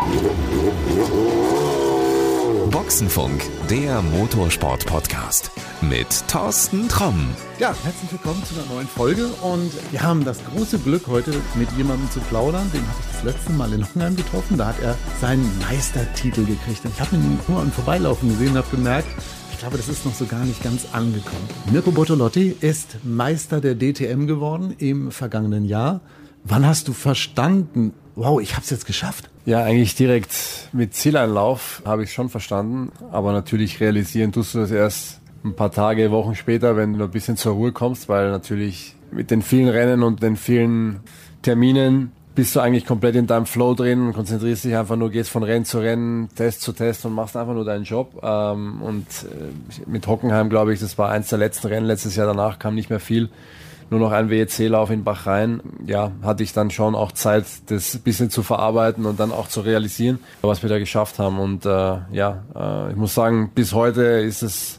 Boxenfunk, der Motorsport-Podcast mit Thorsten Tromm. Ja, herzlich willkommen zu einer neuen Folge und wir haben das große Glück, heute mit jemandem zu plaudern. Den habe ich das letzte Mal in Hockenheim getroffen, da hat er seinen Meistertitel gekriegt. Und ich habe ihn nur im Vorbeilaufen gesehen und habe gemerkt, ich glaube, das ist noch so gar nicht ganz angekommen. Mirko Bortolotti ist Meister der DTM geworden im vergangenen Jahr. Wann hast du verstanden, wow, ich habe es jetzt geschafft? Ja, eigentlich direkt mit Zieleinlauf habe ich schon verstanden, aber natürlich realisieren tust du das erst ein paar Tage, Wochen später, wenn du ein bisschen zur Ruhe kommst, weil natürlich mit den vielen Rennen und den vielen Terminen bist du eigentlich komplett in deinem Flow drin und konzentrierst dich einfach nur, gehst von Rennen zu Rennen, Test zu Test und machst einfach nur deinen Job. Mit Hockenheim, glaube ich, das war eins der letzten Rennen letztes Jahr, danach kam nicht mehr viel. Nur noch ein WEC-Lauf in Bachrhein. Ja, hatte ich dann schon auch Zeit, das ein bisschen zu verarbeiten und dann auch zu realisieren, was wir da geschafft haben. Und ich muss sagen, bis heute ist es,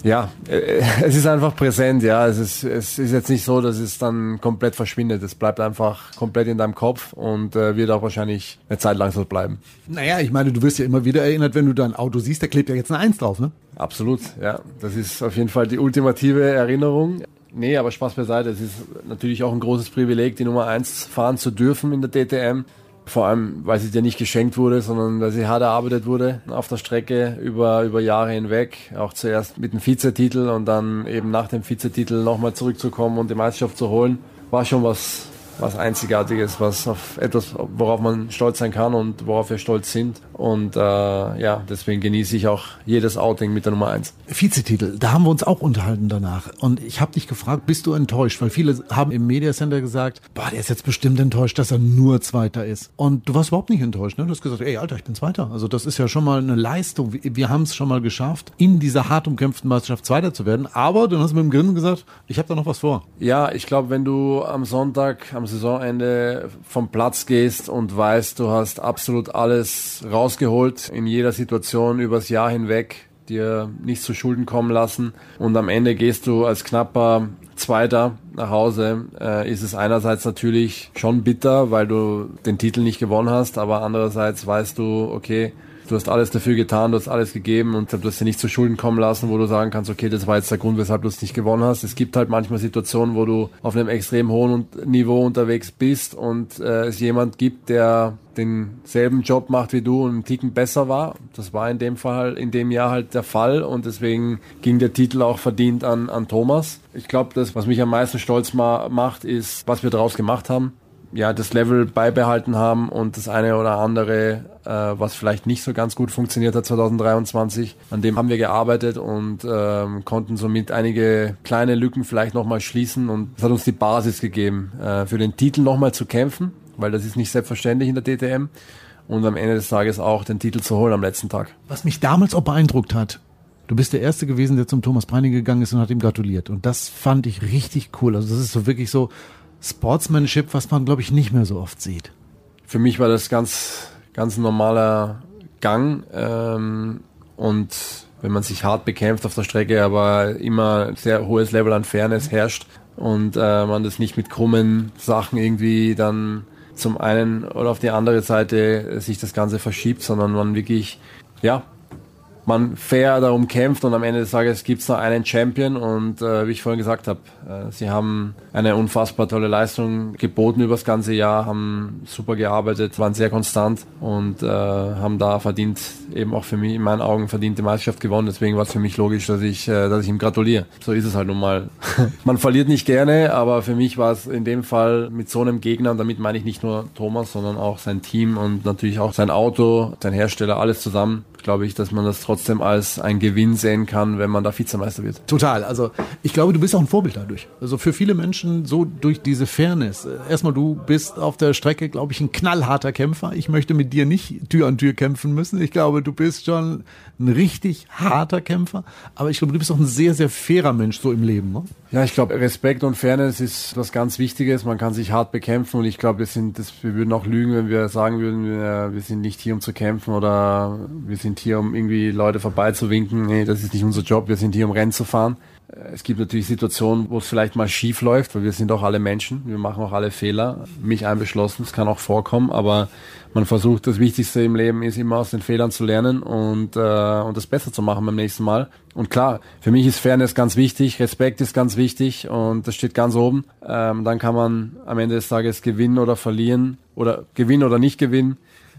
es ist einfach präsent. Ja, es ist jetzt nicht so, dass es dann komplett verschwindet. Es bleibt einfach komplett in deinem Kopf und wird auch wahrscheinlich eine Zeit lang so bleiben. Naja, ich meine, du wirst ja immer wieder erinnert, wenn du dein Auto siehst, da klebt ja jetzt eine 1 drauf, ne? Absolut, ja. Das ist auf jeden Fall die ultimative Erinnerung. Nee, aber Spaß beiseite. Es ist natürlich auch ein großes Privileg, die Nummer 1 fahren zu dürfen in der DTM. Vor allem, weil sie dir nicht geschenkt wurde, sondern weil sie hart erarbeitet wurde auf der Strecke über Jahre hinweg. Auch zuerst mit dem Vizetitel und dann eben nach dem Vizetitel nochmal zurückzukommen und die Meisterschaft zu holen, war schon was Einzigartiges, was auf etwas, worauf man stolz sein kann und worauf wir stolz sind. Und deswegen genieße ich auch jedes Outing mit der Nummer 1. Vizetitel, da haben wir uns auch unterhalten danach. Und ich habe dich gefragt, bist du enttäuscht? Weil viele haben im Media Center gesagt, der ist jetzt bestimmt enttäuscht, dass er nur Zweiter ist. Und du warst überhaupt nicht enttäuscht, ne? Du hast gesagt, ey Alter, ich bin Zweiter. Also das ist ja schon mal eine Leistung. Wir haben es schon mal geschafft, in dieser hart umkämpften Meisterschaft Zweiter zu werden. Aber dann hast du mit dem Grinsen gesagt, ich habe da noch was vor. Ja, ich glaube, wenn du am Sonntag, am Saisonende vom Platz gehst und weißt, du hast absolut alles rausgeholt in jeder Situation übers Jahr hinweg, dir nichts zu Schulden kommen lassen und am Ende gehst du als knapper Zweiter nach Hause, ist es einerseits natürlich schon bitter, weil du den Titel nicht gewonnen hast, aber andererseits weißt du, okay, du hast alles dafür getan, du hast alles gegeben und du hast dir nicht zu Schulden kommen lassen, wo du sagen kannst, okay, das war jetzt der Grund, weshalb du es nicht gewonnen hast. Es gibt halt manchmal Situationen, wo du auf einem extrem hohen Niveau unterwegs bist und es jemand gibt, der denselben Job macht wie du und einen Ticken besser war. Das war in dem Fall, in dem Jahr halt der Fall und deswegen ging der Titel auch verdient an Thomas. Ich glaube, das, was mich am meisten stolz macht, ist, was wir daraus gemacht haben. Ja, das Level beibehalten haben und das eine oder andere, was vielleicht nicht so ganz gut funktioniert hat 2023, an dem haben wir gearbeitet und konnten somit einige kleine Lücken vielleicht nochmal schließen und das hat uns die Basis gegeben, für den Titel nochmal zu kämpfen, weil das ist nicht selbstverständlich in der DTM und am Ende des Tages auch den Titel zu holen am letzten Tag. Was mich damals auch beeindruckt hat, du bist der Erste gewesen, der zum Thomas Preining gegangen ist und hat ihm gratuliert und das fand ich richtig cool. Also das ist so wirklich so Sportsmanship, was man, glaube ich, nicht mehr so oft sieht. Für mich war das ganz normaler Gang und wenn man sich hart bekämpft auf der Strecke, aber immer ein sehr hohes Level an Fairness herrscht und man das nicht mit krummen Sachen irgendwie dann zum einen oder auf die andere Seite sich das Ganze verschiebt, sondern man wirklich, man fair darum kämpft und am Ende des Tages gibt es noch einen Champion und wie ich vorhin gesagt habe, sie haben eine unfassbar tolle Leistung geboten über das ganze Jahr, haben super gearbeitet, waren sehr konstant und haben da verdient, eben auch für mich in meinen Augen verdient die Meisterschaft gewonnen, deswegen war es für mich logisch, dass ich ihm gratuliere. So ist es halt nun mal. Man verliert nicht gerne, aber für mich war es in dem Fall mit so einem Gegner, und damit meine ich nicht nur Thomas, sondern auch sein Team und natürlich auch sein Auto, sein Hersteller, alles zusammen, glaube ich, dass man das trotzdem als ein Gewinn sehen kann, wenn man da Vizemeister wird. Total. Also ich glaube, du bist auch ein Vorbild dadurch. Also für viele Menschen so durch diese Fairness. Erstmal, du bist auf der Strecke, glaube ich, ein knallharter Kämpfer. Ich möchte mit dir nicht Tür an Tür kämpfen müssen. Ich glaube, du bist schon ein richtig harter Kämpfer. Aber ich glaube, du bist auch ein sehr, sehr fairer Mensch so im Leben. Ne? Ja, ich glaube, Respekt und Fairness ist was ganz Wichtiges. Man kann sich hart bekämpfen und ich glaube, wir würden auch lügen, wenn wir sagen würden, wir sind nicht hier, um zu kämpfen oder wir sind hier, um irgendwie Leute vorbeizuwinken. Nee, das ist nicht unser Job. Wir sind hier, um Rennen zu fahren. Es gibt natürlich Situationen, wo es vielleicht mal schief läuft, weil wir sind auch alle Menschen, wir machen auch alle Fehler, mich einbeschlossen, es kann auch vorkommen, aber man versucht, das Wichtigste im Leben ist immer aus den Fehlern zu lernen und das besser zu machen beim nächsten Mal. Und klar, für mich ist Fairness ganz wichtig, Respekt ist ganz wichtig und das steht ganz oben. Dann kann man am Ende des Tages gewinnen oder verlieren oder gewinnen oder nicht gewinnen.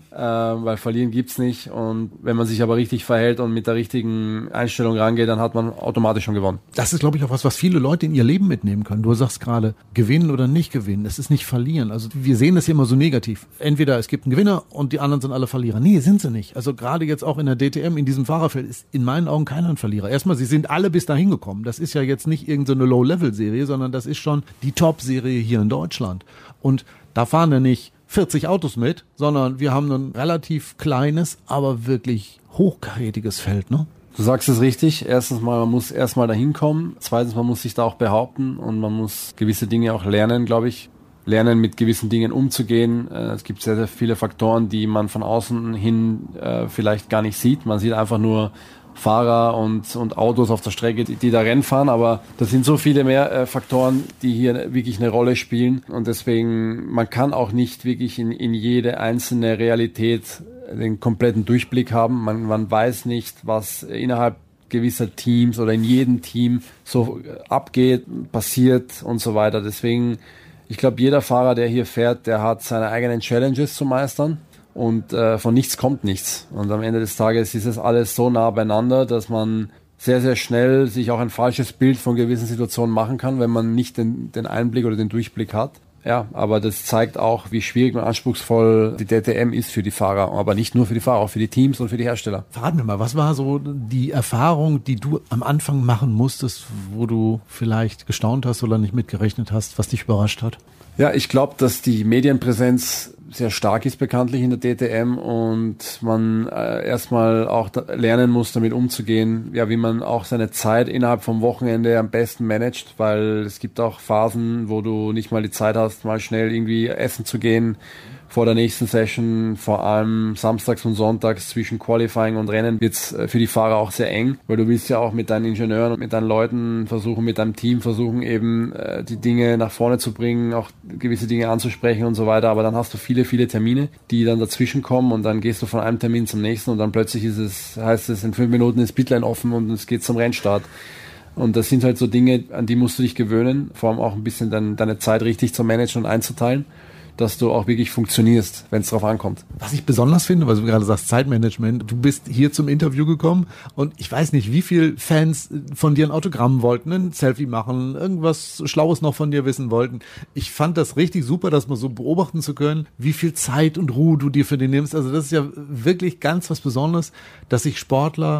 Weil verlieren gibt's nicht und wenn man sich aber richtig verhält und mit der richtigen Einstellung rangeht, dann hat man automatisch schon gewonnen. Das ist, glaube ich, auch was viele Leute in ihr Leben mitnehmen können. Du sagst gerade, gewinnen oder nicht gewinnen, es ist nicht verlieren. Also wir sehen das hier immer so negativ. Entweder es gibt einen Gewinner und die anderen sind alle Verlierer. Nee, sind sie nicht. Also gerade jetzt auch in der DTM, in diesem Fahrerfeld, ist in meinen Augen keiner ein Verlierer. Erstmal, sie sind alle bis dahin gekommen. Das ist ja jetzt nicht irgendeine Low-Level-Serie, sondern das ist schon die Top-Serie hier in Deutschland. Und da fahren ja nicht 40 Autos mit, sondern wir haben ein relativ kleines, aber wirklich hochkarätiges Feld, ne? Du sagst es richtig. Erstens mal, man muss erstmal dahin kommen. Zweitens, man muss sich da auch behaupten und man muss gewisse Dinge auch lernen, glaube ich. Lernen, mit gewissen Dingen umzugehen. Es gibt sehr, sehr viele Faktoren, die man von außen hin vielleicht gar nicht sieht. Man sieht einfach nur Fahrer und Autos auf der Strecke, die da Rennen fahren, aber das sind so viele mehr Faktoren, die hier wirklich eine Rolle spielen und deswegen, man kann auch nicht wirklich in jede einzelne Realität den kompletten Durchblick haben. Man weiß nicht, was innerhalb gewisser Teams oder in jedem Team so abgeht, passiert und so weiter. Deswegen, ich glaube, jeder Fahrer, der hier fährt, der hat seine eigenen Challenges zu meistern. Und von nichts kommt nichts. Und am Ende des Tages ist es alles so nah beieinander, dass man sehr, sehr schnell sich auch ein falsches Bild von gewissen Situationen machen kann, wenn man nicht den Einblick oder den Durchblick hat. Ja, aber das zeigt auch, wie schwierig und anspruchsvoll die DTM ist für die Fahrer. Aber nicht nur für die Fahrer, auch für die Teams und für die Hersteller. Verrat mir mal, was war so die Erfahrung, die du am Anfang machen musstest, wo du vielleicht gestaunt hast oder nicht mitgerechnet hast, was dich überrascht hat? Ja, ich glaube, dass die Medienpräsenz sehr stark ist bekanntlich in der DTM und man erstmal auch lernen muss, damit umzugehen, ja, wie man auch seine Zeit innerhalb vom Wochenende am besten managt, weil es gibt auch Phasen, wo du nicht mal die Zeit hast, mal schnell irgendwie essen zu gehen vor der nächsten Session, vor allem samstags und sonntags zwischen Qualifying und Rennen wird's für die Fahrer auch sehr eng, weil du willst ja auch mit deinen Ingenieuren und mit deinen Leuten versuchen, mit deinem Team versuchen eben die Dinge nach vorne zu bringen, auch gewisse Dinge anzusprechen und so weiter, aber dann hast du viele Termine, die dann dazwischen kommen und dann gehst du von einem Termin zum nächsten und dann plötzlich heißt es, in 5 Minuten ist Pitline offen und es geht zum Rennstart. Und das sind halt so Dinge, an die musst du dich gewöhnen, vor allem auch ein bisschen deine Zeit richtig zu managen und einzuteilen, dass du auch wirklich funktionierst, wenn es drauf ankommt. Was ich besonders finde, weil du gerade sagst, Zeitmanagement, du bist hier zum Interview gekommen und ich weiß nicht, wie viele Fans von dir ein Autogramm wollten, ein Selfie machen, irgendwas Schlaues noch von dir wissen wollten. Ich fand das richtig super, das mal so beobachten zu können, wie viel Zeit und Ruhe du dir für den nimmst. Also das ist ja wirklich ganz was Besonderes, dass sich Sportler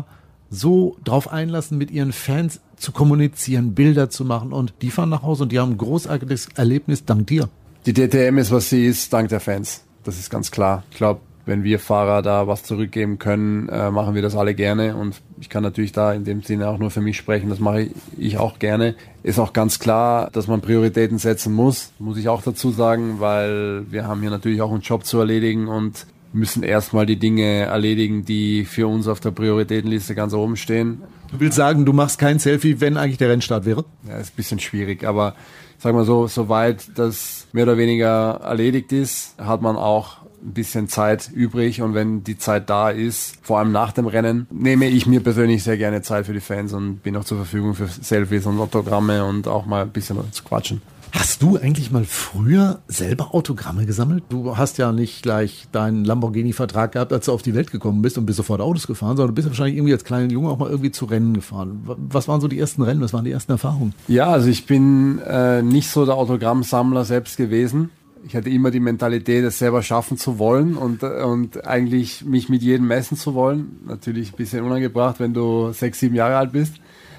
so drauf einlassen, mit ihren Fans zu kommunizieren, Bilder zu machen und die fahren nach Hause und die haben ein großartiges Erlebnis dank dir. Die DTM ist, was sie ist, dank der Fans. Das ist ganz klar. Ich glaube, wenn wir Fahrer da was zurückgeben können, machen wir das alle gerne. Und ich kann natürlich da in dem Sinne auch nur für mich sprechen. Das mache ich auch gerne. Ist auch ganz klar, dass man Prioritäten setzen muss ich auch dazu sagen, weil wir haben hier natürlich auch einen Job zu erledigen und müssen erstmal die Dinge erledigen, die für uns auf der Prioritätenliste ganz oben stehen. Du willst sagen, du machst kein Selfie, wenn eigentlich der Rennstart wäre? Ja, ist ein bisschen schwierig, aber sag mal so, soweit das mehr oder weniger erledigt ist, hat man auch ein bisschen Zeit übrig und wenn die Zeit da ist, vor allem nach dem Rennen, nehme ich mir persönlich sehr gerne Zeit für die Fans und bin auch zur Verfügung für Selfies und Autogramme und auch mal ein bisschen zu quatschen. Hast du eigentlich mal früher selber Autogramme gesammelt? Du hast ja nicht gleich deinen Lamborghini-Vertrag gehabt, als du auf die Welt gekommen bist und bist sofort Autos gefahren, sondern du bist wahrscheinlich irgendwie als kleiner Junge auch mal irgendwie zu Rennen gefahren. Was waren so die ersten Rennen? Was waren die ersten Erfahrungen? Ja, also ich bin nicht so der Autogrammsammler selbst gewesen. Ich hatte immer die Mentalität, es selber schaffen zu wollen und eigentlich mich mit jedem messen zu wollen. Natürlich ein bisschen unangebracht, wenn du 6, 7 Jahre alt bist.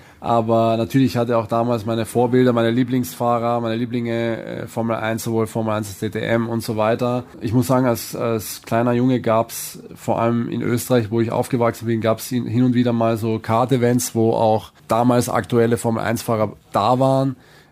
Aber natürlich hatte auch damals meine Vorbilder, meine Lieblingsfahrer, meine Lieblinge, Formel 1, sowohl Formel 1 als DTM und so weiter. Ich muss sagen, als kleiner Junge gab's vor allem in Österreich, wo ich aufgewachsen bin, gab's hin und wieder mal so Kart-Events, wo auch damals aktuelle Formel 1-Fahrer da waren.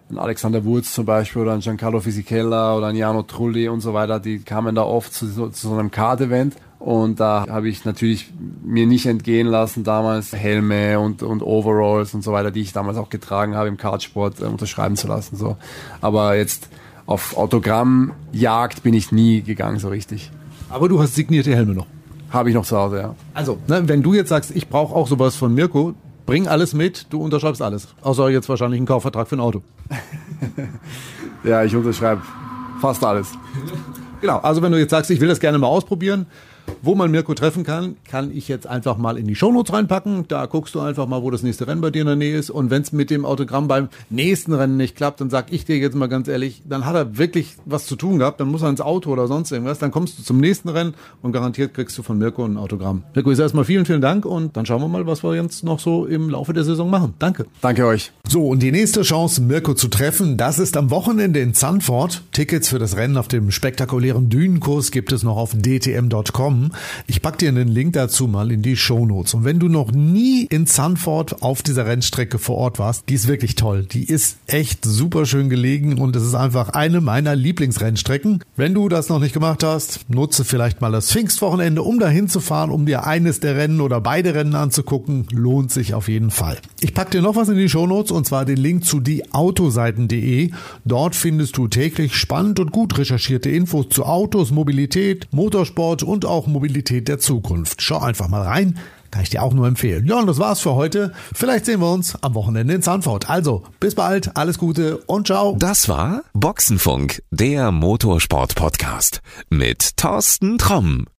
ein Alexander Wurz zum Beispiel oder ein Giancarlo Fisichella oder ein Jano Trulli und so weiter, die kamen da oft zu so einem Kart-Event. Und da habe ich natürlich mir nicht entgehen lassen, damals Helme und Overalls und so weiter, die ich damals auch getragen habe im Kartsport, unterschreiben zu lassen. So. Aber jetzt auf Autogrammjagd bin ich nie gegangen so richtig. Aber du hast signierte Helme noch. Habe ich noch zu Hause, ja. Also, wenn du jetzt sagst, ich brauche auch sowas von Mirko, bring alles mit, du unterschreibst alles. Außer jetzt wahrscheinlich einen Kaufvertrag für ein Auto. Ja, ich unterschreibe fast alles. Genau, also wenn du jetzt sagst, ich will das gerne mal ausprobieren, wo man Mirko treffen kann ich jetzt einfach mal in die Shownotes reinpacken. Da guckst du einfach mal, wo das nächste Rennen bei dir in der Nähe ist. Und wenn es mit dem Autogramm beim nächsten Rennen nicht klappt, dann sag ich dir jetzt mal ganz ehrlich, dann hat er wirklich was zu tun gehabt. Dann muss er ins Auto oder sonst irgendwas. Dann kommst du zum nächsten Rennen und garantiert kriegst du von Mirko ein Autogramm. Mirko, ich sage erstmal vielen, vielen Dank und dann schauen wir mal, was wir jetzt noch so im Laufe der Saison machen. Danke. Danke euch. So, und die nächste Chance, Mirko zu treffen, das ist am Wochenende in Zandvoort. Tickets für das Rennen auf dem spektakulären Dünenkurs gibt es noch auf dtm.com. Ich pack dir einen Link dazu mal in die Shownotes. Und wenn du noch nie in Zandvoort auf dieser Rennstrecke vor Ort warst, die ist wirklich toll. Die ist echt super schön gelegen und es ist einfach eine meiner Lieblingsrennstrecken. Wenn du das noch nicht gemacht hast, nutze vielleicht mal das Pfingstwochenende, um dahin zu fahren, um dir eines der Rennen oder beide Rennen anzugucken. Lohnt sich auf jeden Fall. Ich pack dir noch was in die Shownotes und zwar den Link zu dieautoseiten.de. Dort findest du täglich spannend und gut recherchierte Infos zu Autos, Mobilität, Motorsport und auch Mobilität der Zukunft. Schau einfach mal rein, kann ich dir auch nur empfehlen. Ja, und das war's für heute. Vielleicht sehen wir uns am Wochenende in Zandvoort. Also, bis bald, alles Gute und ciao. Das war Boxenfunk, der Motorsport-Podcast mit Thorsten Tromm.